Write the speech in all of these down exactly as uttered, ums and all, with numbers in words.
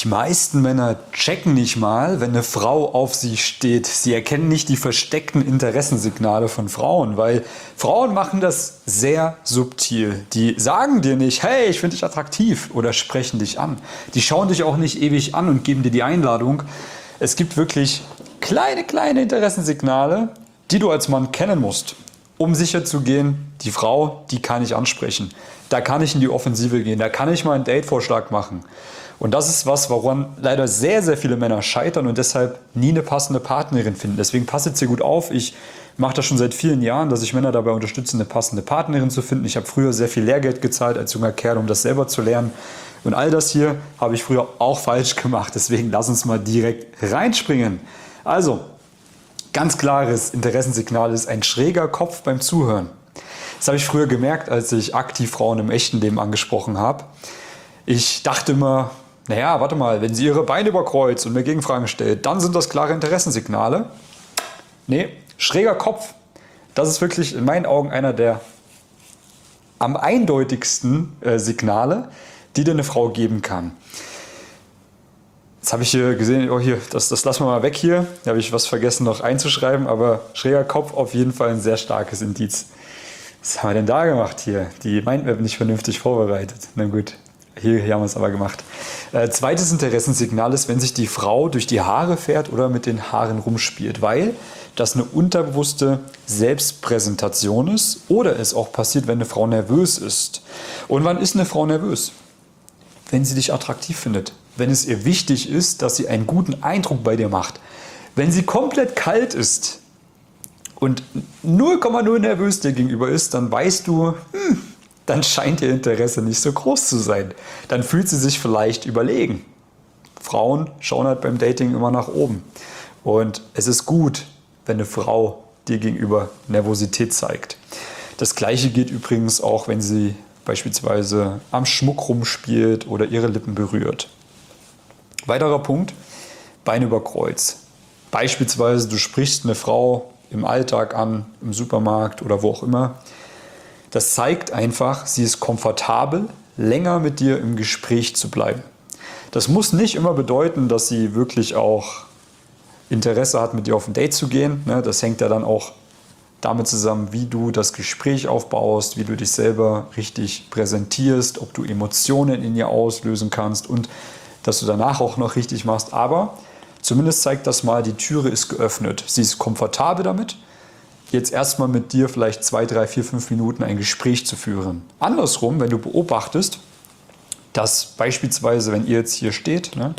Die meisten Männer checken nicht mal, wenn eine Frau auf sie steht. Sie erkennen nicht die versteckten Interessenssignale von Frauen, weil Frauen machen das sehr subtil. Die sagen dir nicht, hey, ich finde dich attraktiv oder sprechen dich an. Die schauen dich auch nicht ewig an und geben dir die Einladung. Es gibt wirklich kleine, kleine Interessenssignale, die du als Mann kennen musst, um sicher zu gehen, die Frau, die kann ich ansprechen. Da kann ich in die Offensive gehen, da kann ich mal einen Datevorschlag machen. Und das ist was, woran leider sehr, sehr viele Männer scheitern und deshalb nie eine passende Partnerin finden. Deswegen passt jetzt hier gut auf. Ich mache das schon seit vielen Jahren, dass ich Männer dabei unterstütze, eine passende Partnerin zu finden. Ich habe früher sehr viel Lehrgeld gezahlt als junger Kerl, um das selber zu lernen. Und all das hier habe ich früher auch falsch gemacht. Deswegen lass uns mal direkt reinspringen. Also, ganz klares Interessenssignal ist ein schräger Kopf beim Zuhören. Das habe ich früher gemerkt, als ich aktiv Frauen im echten Leben angesprochen habe. Ich dachte immer, naja, warte mal, wenn sie ihre Beine überkreuzt und mir Gegenfragen stellt, dann sind das klare Interessenssignale. Nee, schräger Kopf, das ist wirklich in meinen Augen einer der am eindeutigsten äh, Signale, die dir eine Frau geben kann. Jetzt habe ich hier gesehen, oh hier, das, das lassen wir mal weg hier. Da habe ich was vergessen noch einzuschreiben, aber schräger Kopf auf jeden Fall ein sehr starkes Indiz. Was haben wir denn da gemacht hier? Die Mindmap nicht vernünftig vorbereitet. Na gut. Hier, hier haben wir es aber gemacht. Äh, zweites Interessenssignal ist, wenn sich die Frau durch die Haare fährt oder mit den Haaren rumspielt, weil das eine unterbewusste Selbstpräsentation ist oder es auch passiert, wenn eine Frau nervös ist. Und wann ist eine Frau nervös? Wenn sie dich attraktiv findet. Wenn es ihr wichtig ist, dass sie einen guten Eindruck bei dir macht. Wenn sie komplett kalt ist und null Komma null nervös dir gegenüber ist, dann weißt du, hm, dann scheint ihr Interesse nicht so groß zu sein. Dann fühlt sie sich vielleicht überlegen. Frauen schauen halt beim Dating immer nach oben. Und es ist gut, wenn eine Frau dir gegenüber Nervosität zeigt. Das Gleiche geht übrigens auch, wenn sie beispielsweise am Schmuck rumspielt oder ihre Lippen berührt. Weiterer Punkt, Beine über Kreuz. Beispielsweise du sprichst eine Frau im Alltag an, im Supermarkt oder wo auch immer. Das zeigt einfach, sie ist komfortabel, länger mit dir im Gespräch zu bleiben. Das muss nicht immer bedeuten, dass sie wirklich auch Interesse hat, mit dir auf ein Date zu gehen. Das hängt ja dann auch damit zusammen, wie du das Gespräch aufbaust, wie du dich selber richtig präsentierst, ob du Emotionen in ihr auslösen kannst und dass du danach auch noch richtig machst. Aber zumindest zeigt das mal, die Türe ist geöffnet. Sie ist komfortabel damit, jetzt erstmal mit dir vielleicht zwei, drei, vier, fünf Minuten ein Gespräch zu führen. Andersrum, wenn du beobachtest, dass beispielsweise, wenn ihr jetzt hier steht, ne,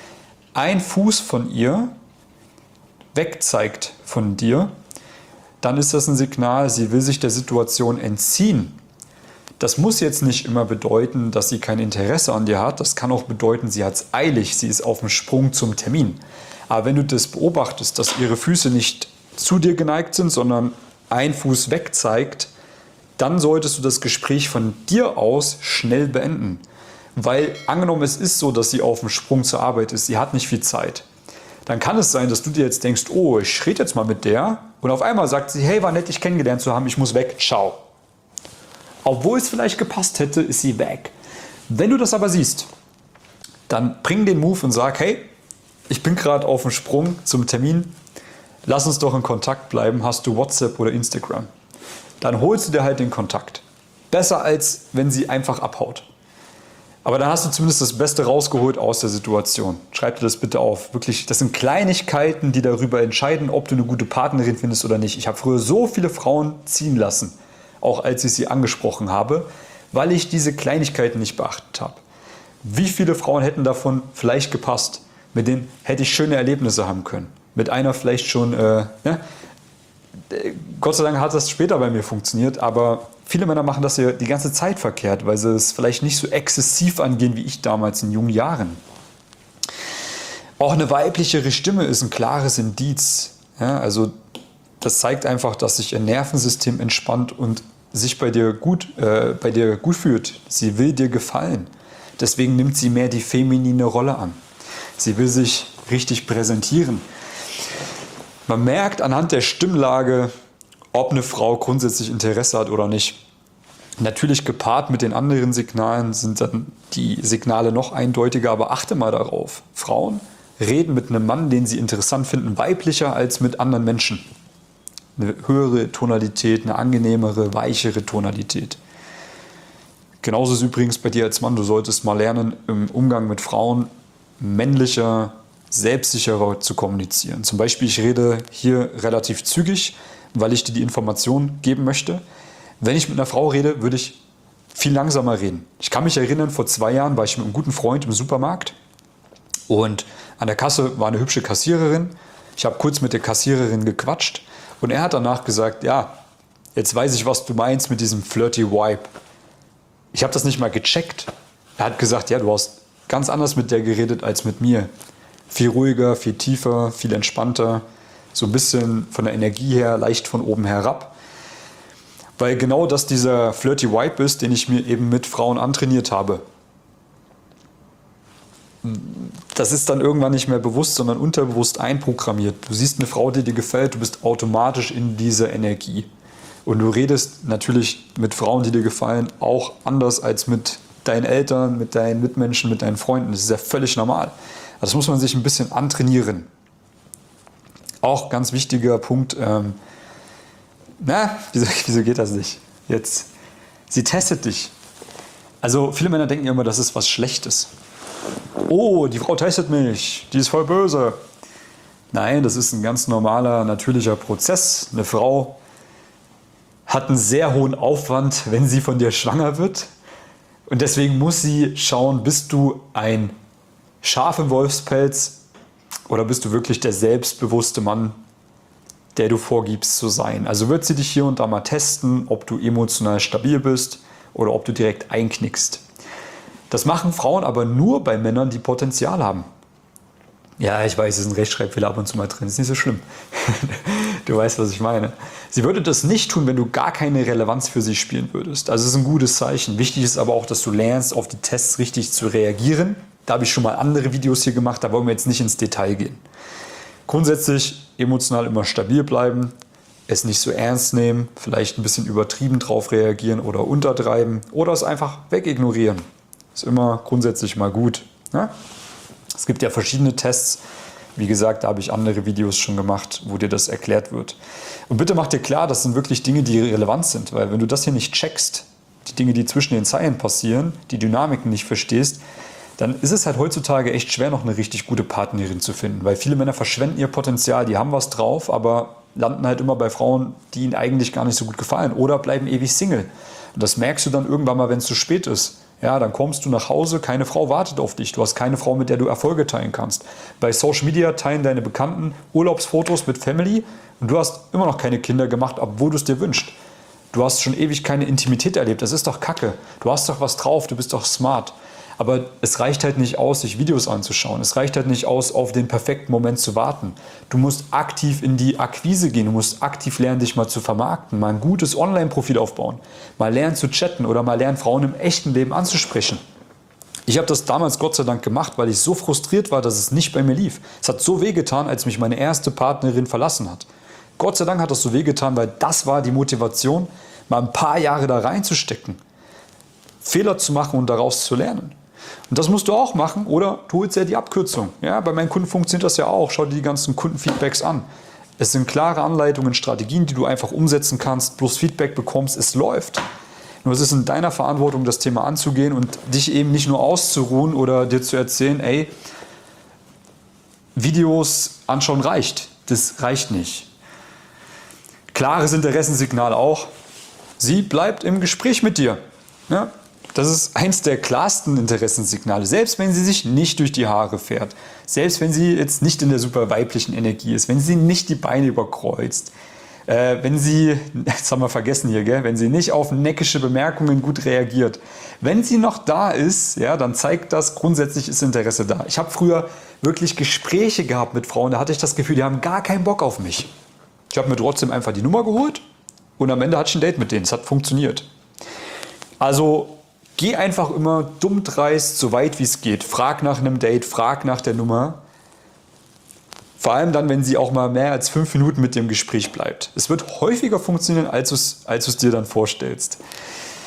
ein Fuß von ihr weg zeigt von dir, dann ist das ein Signal, sie will sich der Situation entziehen. Das muss jetzt nicht immer bedeuten, dass sie kein Interesse an dir hat. Das kann auch bedeuten, sie hat es eilig, sie ist auf dem Sprung zum Termin. Aber wenn du das beobachtest, dass ihre Füße nicht zu dir geneigt sind, sondern ein Fuß weg zeigt, dann solltest du das Gespräch von dir aus schnell beenden. Weil angenommen es ist so, dass sie auf dem Sprung zur Arbeit ist, sie hat nicht viel Zeit. Dann kann es sein, dass du dir jetzt denkst, oh, ich rede jetzt mal mit der und auf einmal sagt sie, hey, war nett, dich kennengelernt zu haben, ich muss weg, ciao. Obwohl es vielleicht gepasst hätte, ist sie weg. Wenn du das aber siehst, dann bring den Move und sag, hey, ich bin gerade auf dem Sprung zum Termin, lass uns doch in Kontakt bleiben, hast du WhatsApp oder Instagram? Dann holst du dir halt den Kontakt. Besser als wenn sie einfach abhaut. Aber dann hast du zumindest das Beste rausgeholt aus der Situation. Schreib dir das bitte auf. Wirklich, das sind Kleinigkeiten, die darüber entscheiden, ob du eine gute Partnerin findest oder nicht. Ich habe früher so viele Frauen ziehen lassen, auch als ich sie angesprochen habe, weil ich diese Kleinigkeiten nicht beachtet habe. Wie viele Frauen hätten davon vielleicht gepasst? Mit denen hätte ich schöne Erlebnisse haben können. Mit einer vielleicht schon, äh, ne? Gott sei Dank hat das später bei mir funktioniert, aber viele Männer machen das ja die ganze Zeit verkehrt, weil sie es vielleicht nicht so exzessiv angehen wie ich damals in jungen Jahren. Auch eine weiblichere Stimme ist ein klares Indiz. Ja, also das zeigt einfach, dass sich ihr Nervensystem entspannt und sich bei dir gut, äh, bei dir gut fühlt. Sie will dir gefallen. Deswegen nimmt sie mehr die feminine Rolle an. Sie will sich richtig präsentieren. Man merkt anhand der Stimmlage, ob eine Frau grundsätzlich Interesse hat oder nicht. Natürlich gepaart mit den anderen Signalen sind dann die Signale noch eindeutiger, aber achte mal darauf. Frauen reden mit einem Mann, den sie interessant finden, weiblicher als mit anderen Menschen. Eine höhere Tonalität, eine angenehmere, weichere Tonalität. Genauso ist übrigens bei dir als Mann, du solltest mal lernen, im Umgang mit Frauen männlicher, selbstsicherer zu kommunizieren. Zum Beispiel, ich rede hier relativ zügig, weil ich dir die Information geben möchte. Wenn ich mit einer Frau rede, würde ich viel langsamer reden. Ich kann mich erinnern, vor zwei Jahren war ich mit einem guten Freund im Supermarkt und an der Kasse war eine hübsche Kassiererin. Ich habe kurz mit der Kassiererin gequatscht und er hat danach gesagt, ja, jetzt weiß ich, was du meinst mit diesem flirty Vibe. Ich habe das nicht mal gecheckt. Er hat gesagt, ja, du hast ganz anders mit der geredet als mit mir. Viel ruhiger, viel tiefer, viel entspannter, so ein bisschen von der Energie her, leicht von oben herab. Weil genau das dieser flirty Vibe ist, den ich mir eben mit Frauen antrainiert habe. Das ist dann irgendwann nicht mehr bewusst, sondern unterbewusst einprogrammiert. Du siehst eine Frau, die dir gefällt, du bist automatisch in dieser Energie. Und du redest natürlich mit Frauen, die dir gefallen, auch anders als mit deinen Eltern, mit deinen Mitmenschen, mit deinen Freunden. Das ist ja völlig normal. Das muss man sich ein bisschen antrainieren. Auch ganz wichtiger Punkt, ähm, na, wieso, wieso geht das nicht? Jetzt, sie testet dich. Also viele Männer denken ja immer, das ist was Schlechtes. Oh, die Frau testet mich, die ist voll böse. Nein, das ist ein ganz normaler, natürlicher Prozess. Eine Frau hat einen sehr hohen Aufwand, wenn sie von dir schwanger wird. Und deswegen muss sie schauen, bist du ein Schaf im Wolfspelz oder bist du wirklich der selbstbewusste Mann, der du vorgibst zu sein. Also wird sie dich hier und da mal testen, ob du emotional stabil bist oder ob du direkt einknickst. Das machen Frauen aber nur bei Männern, die Potenzial haben. Ja, ich weiß, es ist ein Rechtschreibfehler ab und zu mal drin, ist nicht so schlimm. Du weißt, was ich meine. Sie würde das nicht tun, wenn du gar keine Relevanz für sie spielen würdest. Also es ist ein gutes Zeichen. Wichtig ist aber auch, dass du lernst, auf die Tests richtig zu reagieren. Da habe ich schon mal andere Videos hier gemacht, da wollen wir jetzt nicht ins Detail gehen. Grundsätzlich emotional immer stabil bleiben, es nicht so ernst nehmen, vielleicht ein bisschen übertrieben drauf reagieren oder untertreiben oder es einfach wegignorieren. Ist immer grundsätzlich mal gut. Ne? Es gibt ja verschiedene Tests. Wie gesagt, da habe ich andere Videos schon gemacht, wo dir das erklärt wird. Und bitte mach dir klar, das sind wirklich Dinge, die relevant sind. Weil wenn du das hier nicht checkst, die Dinge, die zwischen den Zeilen passieren, die Dynamiken nicht verstehst, dann ist es halt heutzutage echt schwer, noch eine richtig gute Partnerin zu finden. Weil viele Männer verschwenden ihr Potenzial, die haben was drauf, aber landen halt immer bei Frauen, die ihnen eigentlich gar nicht so gut gefallen. Oder bleiben ewig Single. Und das merkst du dann irgendwann mal, wenn es zu spät ist. Ja, dann kommst du nach Hause, keine Frau wartet auf dich. Du hast keine Frau, mit der du Erfolge teilen kannst. Bei Social Media teilen deine Bekannten Urlaubsfotos mit Family und du hast immer noch keine Kinder gemacht, obwohl du es dir wünschst. Du hast schon ewig keine Intimität erlebt. Das ist doch Kacke. Du hast doch was drauf, du bist doch smart. Aber es reicht halt nicht aus, sich Videos anzuschauen. Es reicht halt nicht aus, auf den perfekten Moment zu warten. Du musst aktiv in die Akquise gehen. Du musst aktiv lernen, dich mal zu vermarkten, mal ein gutes Online-Profil aufbauen, mal lernen zu chatten oder mal lernen, Frauen im echten Leben anzusprechen. Ich habe das damals Gott sei Dank gemacht, weil ich so frustriert war, dass es nicht bei mir lief. Es hat so wehgetan, als mich meine erste Partnerin verlassen hat. Gott sei Dank hat das so wehgetan, weil das war die Motivation, mal ein paar Jahre da reinzustecken, Fehler zu machen und daraus zu lernen. Und das musst du auch machen oder du holst ja die Abkürzung. Ja, bei meinen Kunden funktioniert das ja auch. Schau dir die ganzen Kundenfeedbacks an. Es sind klare Anleitungen, Strategien, die du einfach umsetzen kannst, bloß Feedback bekommst, es läuft. Nur es ist in deiner Verantwortung, das Thema anzugehen und dich eben nicht nur auszuruhen oder dir zu erzählen, ey, Videos anschauen reicht. Das reicht nicht. Klares Interessensignal auch. Sie bleibt im Gespräch mit dir. Ja? Das ist eins der klarsten Interessenssignale, selbst wenn sie sich nicht durch die Haare fährt, selbst wenn sie jetzt nicht in der super weiblichen Energie ist, wenn sie nicht die Beine überkreuzt, äh, wenn sie, das haben wir vergessen hier, gell, wenn sie nicht auf neckische Bemerkungen gut reagiert. Wenn sie noch da ist, ja, dann zeigt das, grundsätzlich ist Interesse da. Ich habe früher wirklich Gespräche gehabt mit Frauen, da hatte ich das Gefühl, die haben gar keinen Bock auf mich. Ich habe mir trotzdem einfach die Nummer geholt und am Ende hatte ich ein Date mit denen, es hat funktioniert. Also geh einfach immer dumm dreist, so weit wie es geht. Frag nach einem Date, frag nach der Nummer. Vor allem dann, wenn sie auch mal mehr als fünf Minuten mit dem Gespräch bleibt. Es wird häufiger funktionieren, als du es als du es dir dann vorstellst.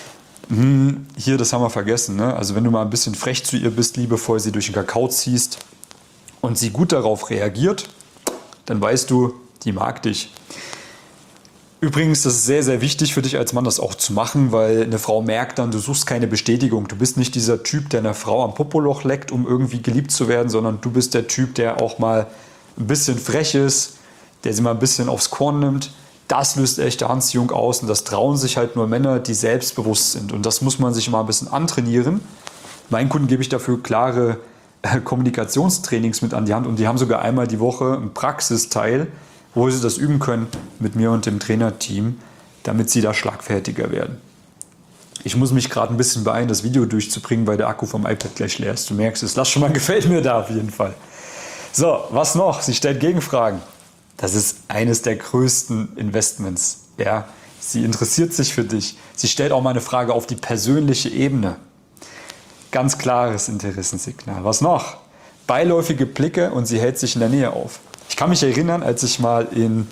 hm, hier, das haben wir vergessen, ne? Also wenn du mal ein bisschen frech zu ihr bist, liebevoll sie durch den Kakao ziehst und sie gut darauf reagiert, dann weißt du, die mag dich. Übrigens, das ist sehr, sehr wichtig für dich als Mann, das auch zu machen, weil eine Frau merkt dann, du suchst keine Bestätigung. Du bist nicht dieser Typ, der einer Frau am Popoloch leckt, um irgendwie geliebt zu werden, sondern du bist der Typ, der auch mal ein bisschen frech ist, der sie mal ein bisschen aufs Korn nimmt. Das löst echte Anziehung aus und das trauen sich halt nur Männer, die selbstbewusst sind. Und das muss man sich mal ein bisschen antrainieren. Meinen Kunden gebe ich dafür klare äh, Kommunikationstrainings mit an die Hand und die haben sogar einmal die Woche einen Praxisteil, wo sie das üben können mit mir und dem Trainerteam, damit sie da schlagfertiger werden. Ich muss mich gerade ein bisschen beeilen, das Video durchzubringen, weil der Akku vom iPad gleich leer ist. Du merkst es, lass schon mal gefällt mir da auf jeden Fall. So, was noch? Sie stellt Gegenfragen. Das ist eines der größten Investments. Ja, sie interessiert sich für dich. Sie stellt auch mal eine Frage auf die persönliche Ebene. Ganz klares Interessenssignal. Was noch? Beiläufige Blicke und sie hält sich in der Nähe auf. Ich kann mich erinnern, als ich mal in,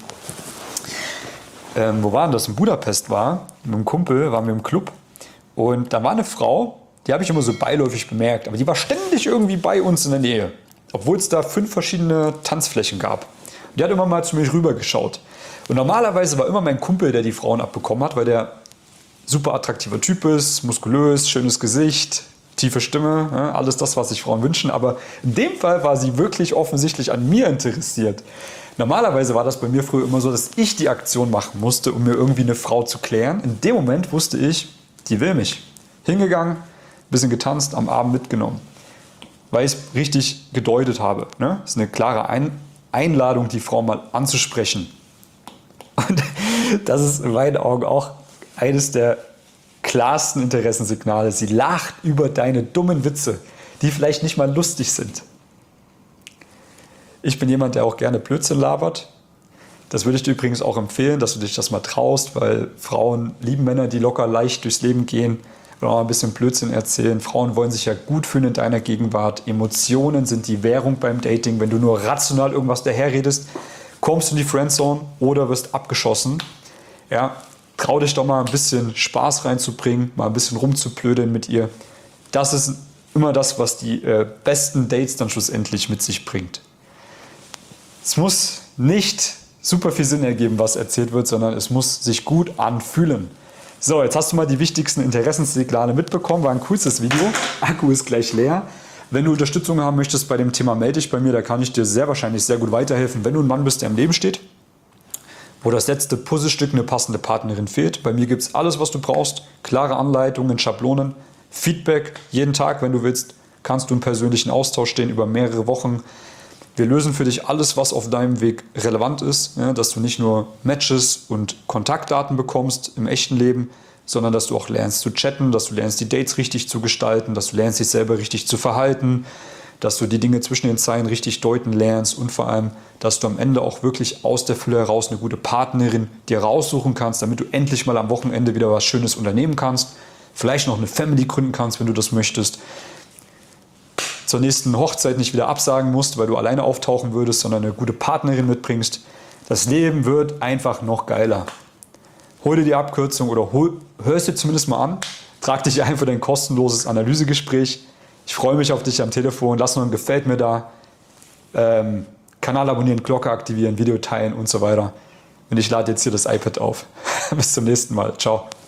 ähm, wo war denn das, in Budapest war, mit einem Kumpel, waren wir im Club und da war eine Frau, die habe ich immer so beiläufig bemerkt, aber die war ständig irgendwie bei uns in der Nähe, obwohl es da fünf verschiedene Tanzflächen gab. Und die hat immer mal zu mir rüber geschaut. Und normalerweise war immer mein Kumpel, der die Frauen abbekommen hat, weil der super attraktiver Typ ist, muskulös, schönes Gesicht, tiefe Stimme, ja, alles das, was sich Frauen wünschen. Aber in dem Fall war sie wirklich offensichtlich an mir interessiert. Normalerweise war das bei mir früher immer so, dass ich die Aktion machen musste, um mir irgendwie eine Frau zu klären. In dem Moment wusste ich, die will mich. Hingegangen, ein bisschen getanzt, am Abend mitgenommen. Weil ich es richtig gedeutet habe. Ne? Das ist eine klare Ein- Einladung, die Frau mal anzusprechen. Und das ist in meinen Augen auch eines der klarsten Interessenssignale. Sie lacht über deine dummen Witze, die vielleicht nicht mal lustig sind. Ich bin jemand, der auch gerne Blödsinn labert. Das würde ich dir übrigens auch empfehlen, dass du dich das mal traust, weil Frauen lieben Männer, die locker leicht durchs Leben gehen und auch ein bisschen Blödsinn erzählen. Frauen wollen sich ja gut fühlen in deiner Gegenwart. Emotionen sind die Währung beim Dating. Wenn du nur rational irgendwas daherredest, kommst du in die Friendzone oder wirst abgeschossen. Ja, trau dich doch mal ein bisschen Spaß reinzubringen, mal ein bisschen rumzublödeln mit ihr. Das ist immer das, was die äh, besten Dates dann schlussendlich mit sich bringt. Es muss nicht super viel Sinn ergeben, was erzählt wird, sondern es muss sich gut anfühlen. So, jetzt hast du mal die wichtigsten Interessenssignale mitbekommen. War ein cooles Video. Akku ist gleich leer. Wenn du Unterstützung haben möchtest bei dem Thema, melde dich bei mir. Da kann ich dir sehr wahrscheinlich sehr gut weiterhelfen, wenn du ein Mann bist, der im Leben steht, wo das letzte Puzzlestück eine passende Partnerin fehlt. Bei mir gibt es alles, was du brauchst. Klare Anleitungen, Schablonen, Feedback. Jeden Tag, wenn du willst, kannst du im persönlichen Austausch stehen über mehrere Wochen. Wir lösen für dich alles, was auf deinem Weg relevant ist. Ja, dass du nicht nur Matches und Kontaktdaten bekommst im echten Leben, sondern dass du auch lernst zu chatten, dass du lernst, die Dates richtig zu gestalten, dass du lernst, dich selber richtig zu verhalten, dass du die Dinge zwischen den Zeilen richtig deuten lernst und vor allem, dass du am Ende auch wirklich aus der Fülle heraus eine gute Partnerin dir raussuchen kannst, damit du endlich mal am Wochenende wieder was Schönes unternehmen kannst, vielleicht noch eine Family gründen kannst, wenn du das möchtest, zur nächsten Hochzeit nicht wieder absagen musst, weil du alleine auftauchen würdest, sondern eine gute Partnerin mitbringst. Das Leben wird einfach noch geiler. Hol dir die Abkürzung oder hol, hör es dir zumindest mal an, trag dich ein für dein kostenloses Analysegespräch. Ich freue mich auf dich am Telefon. Lass nur ein Gefällt mir da. Ähm, Kanal abonnieren, Glocke aktivieren, Video teilen und so weiter. Und ich lade jetzt hier das iPad auf. Bis zum nächsten Mal. Ciao.